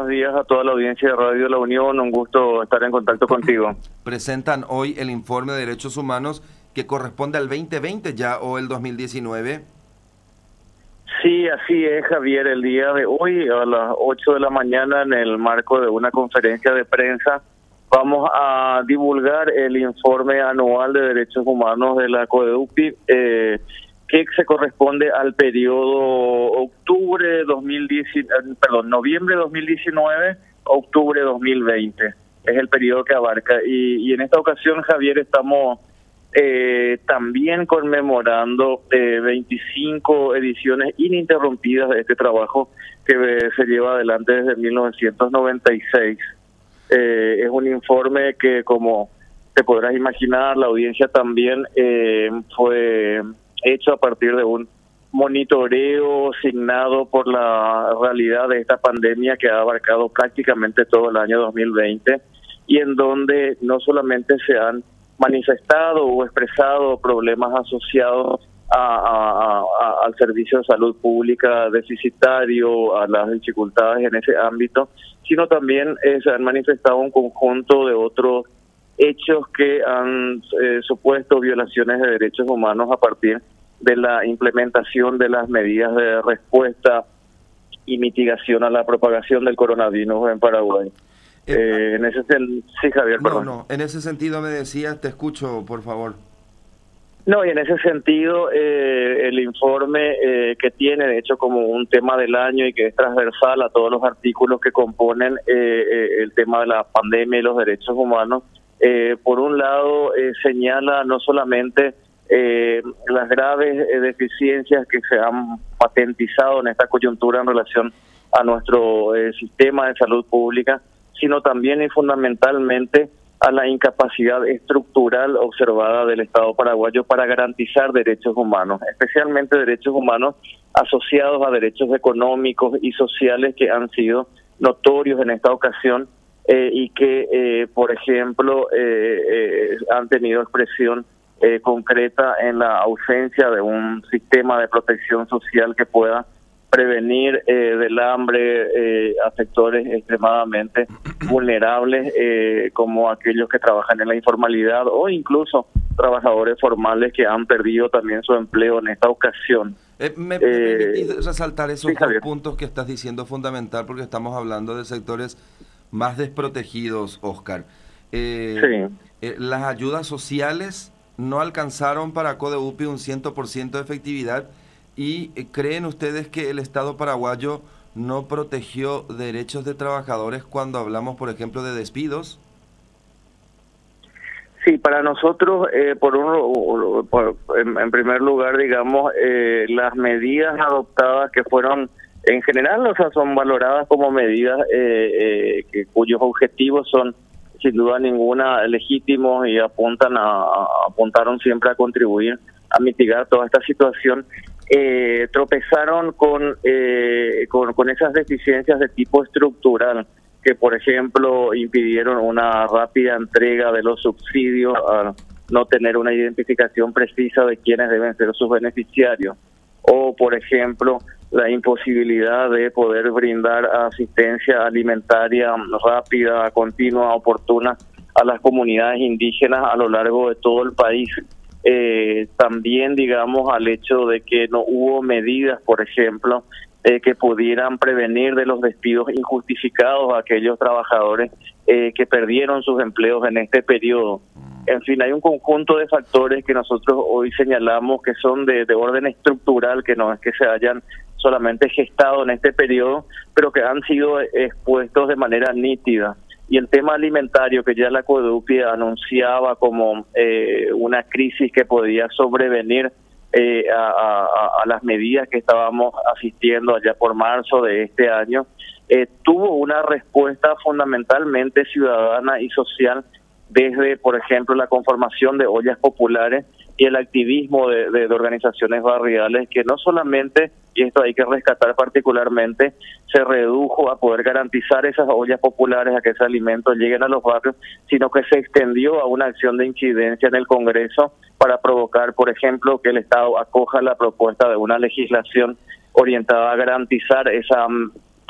buenos días a toda la audiencia de Radio La Unión. Un gusto estar en contacto contigo. Presentan hoy el informe de derechos humanos que corresponde al 2020 ya o el 2019. Sí, así es, Javier. El día de hoy a las 8 de la mañana, en el marco de una conferencia de prensa, vamos a divulgar el informe anual de derechos humanos de la CODEUPI, que se corresponde al periodo noviembre 2019, octubre 2020. Es el periodo que abarca. Y en esta ocasión, Javier, estamos también conmemorando 25 ediciones ininterrumpidas de este trabajo que se lleva adelante desde 1996. Es un informe que, como te podrás imaginar, la audiencia también fue hecho a partir de un monitoreo signado por la realidad de esta pandemia que ha abarcado prácticamente todo el año 2020 y en donde no solamente se han manifestado o expresado problemas asociados al servicio de salud pública deficitario, a las dificultades en ese ámbito, sino también se han manifestado un conjunto de otros hechos que han supuesto violaciones de derechos humanos a partir de la implementación de las medidas de respuesta y mitigación a la propagación del coronavirus en Paraguay. Sí, Javier, perdón. En ese sentido me decías, te escucho, por favor. No, y en ese sentido, el informe que tiene, de hecho, como un tema del año y que es transversal a todos los artículos que componen el tema de la pandemia y los derechos humanos, por un lado señala no solamente las graves deficiencias que se han patentizado en esta coyuntura en relación a nuestro sistema de salud pública, sino también y fundamentalmente a la incapacidad estructural observada del Estado paraguayo para garantizar derechos humanos, especialmente derechos humanos asociados a derechos económicos y sociales que han sido notorios en esta ocasión y que, por ejemplo, han tenido expresión concreta en la ausencia de un sistema de protección social que pueda prevenir del hambre a sectores extremadamente vulnerables como aquellos que trabajan en la informalidad o incluso trabajadores formales que han perdido también su empleo en esta ocasión. ¿Me permitís resaltar esos sí, dos Javier. puntos que estás diciendo fundamental porque estamos hablando de sectores más desprotegidos, Oscar? Las ayudas sociales no alcanzaron para CODEUPI un 100% de efectividad. ¿Y creen ustedes que el Estado paraguayo no protegió derechos de trabajadores cuando hablamos, por ejemplo, de despidos? Sí, para nosotros, en primer lugar, digamos, las medidas adoptadas que fueron, en general, o sea, son valoradas como medidas cuyos objetivos son, sin duda ninguna, legítimos y apuntaron siempre a contribuir a mitigar toda esta situación. Tropezaron con esas deficiencias de tipo estructural que, por ejemplo, impidieron una rápida entrega de los subsidios, a no tener una identificación precisa de quiénes deben ser sus beneficiarios, o, por ejemplo, la imposibilidad de poder brindar asistencia alimentaria rápida, continua, oportuna a las comunidades indígenas a lo largo de todo el país. También, digamos, al hecho de que no hubo medidas, por ejemplo, que pudieran prevenir de los despidos injustificados a aquellos trabajadores que perdieron sus empleos en este periodo. En fin, hay un conjunto de factores que nosotros hoy señalamos que son de orden estructural, que no es que se hayan solamente gestado en este periodo, pero que han sido expuestos de manera nítida. Y el tema alimentario, que ya la CODEUPI anunciaba como una crisis que podía sobrevenir a las medidas que estábamos asistiendo allá por marzo de este año, tuvo una respuesta fundamentalmente ciudadana y social desde, por ejemplo, la conformación de ollas populares y el activismo de organizaciones barriales que no solamente, y esto hay que rescatar particularmente, se redujo a poder garantizar esas ollas populares, a que esos alimentos lleguen a los barrios, sino que se extendió a una acción de incidencia en el Congreso para provocar, por ejemplo, que el Estado acoja la propuesta de una legislación orientada a garantizar esa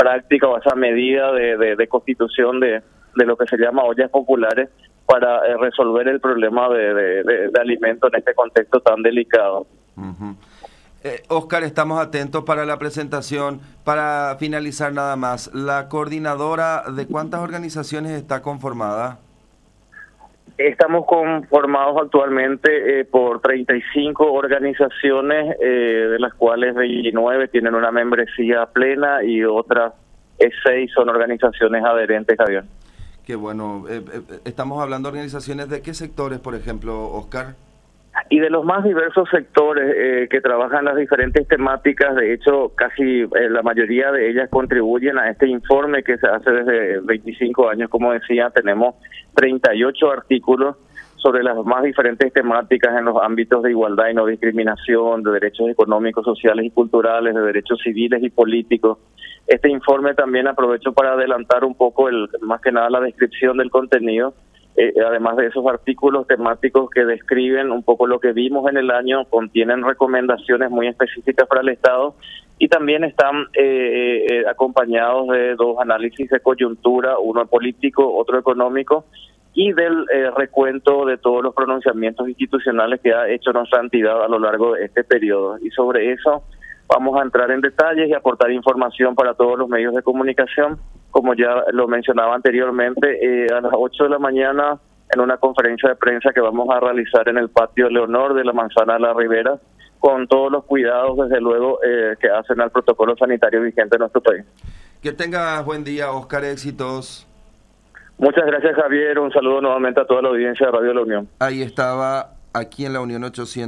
práctica o a esa medida de constitución de lo que se llama ollas populares para resolver el problema de alimentos en este contexto tan delicado. Uh-huh. Oscar, estamos atentos para la presentación. Para finalizar nada más, ¿la coordinadora de cuántas organizaciones está conformada? Estamos conformados actualmente por 35 organizaciones, de las cuales 29 tienen una membresía plena y otras 6 son organizaciones adherentes, Javier. Qué bueno. Estamos hablando de organizaciones de qué sectores, por ejemplo, Oscar. Y de los más diversos sectores que trabajan las diferentes temáticas. De hecho, casi la mayoría de ellas contribuyen a este informe que se hace desde 25 años. Como decía, tenemos 38 artículos sobre las más diferentes temáticas en los ámbitos de igualdad y no discriminación, de derechos económicos, sociales y culturales, de derechos civiles y políticos. Este informe también aprovecho para adelantar un poco, más que nada, la descripción del contenido. Además de esos artículos temáticos que describen un poco lo que vimos en el año, contienen recomendaciones muy específicas para el Estado y también están acompañados de 2 análisis de coyuntura, uno político, otro económico, y del recuento de todos los pronunciamientos institucionales que ha hecho nuestra entidad a lo largo de este periodo. Y sobre eso vamos a entrar en detalles y aportar información para todos los medios de comunicación. Como ya lo mencionaba anteriormente, a las 8 de la mañana en una conferencia de prensa que vamos a realizar en el patio Leonor de la Manzana de la Ribera, con todos los cuidados, desde luego, que hacen al protocolo sanitario vigente en nuestro país. Que tengas buen día, Oscar, éxitos. Muchas gracias, Javier. Un saludo nuevamente a toda la audiencia de Radio La Unión. Ahí estaba, aquí en La Unión 800.